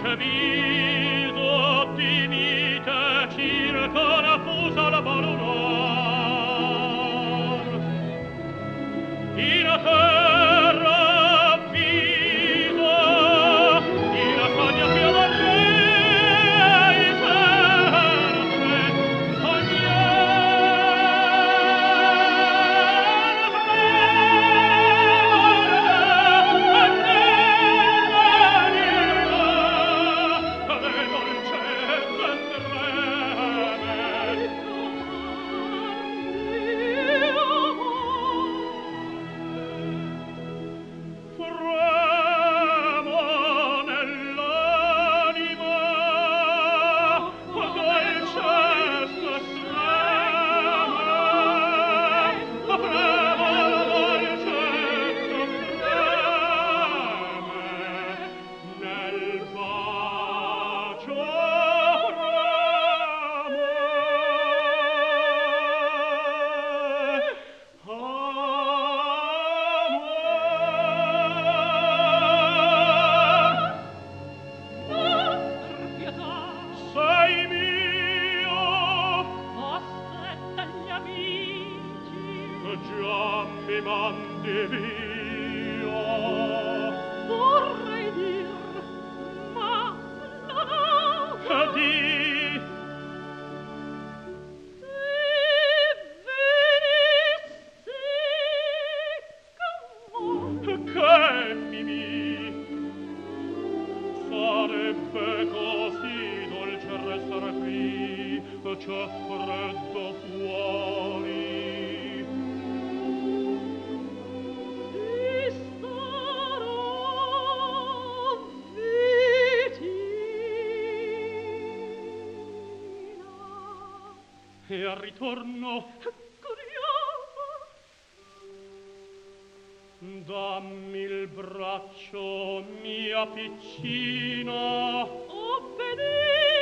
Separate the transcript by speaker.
Speaker 1: dolce viso di vita circa la fusa la valonor in terra viva in cogna che la rei mi mandi via.
Speaker 2: Vorrei dir, ma non ho.
Speaker 1: Che di? Che Mimì sarebbe così dolce restare qui, c'è freddo fuori. E al ritorno
Speaker 2: Curiosa,
Speaker 1: dammi il braccio, mia piccina.
Speaker 2: obbedì.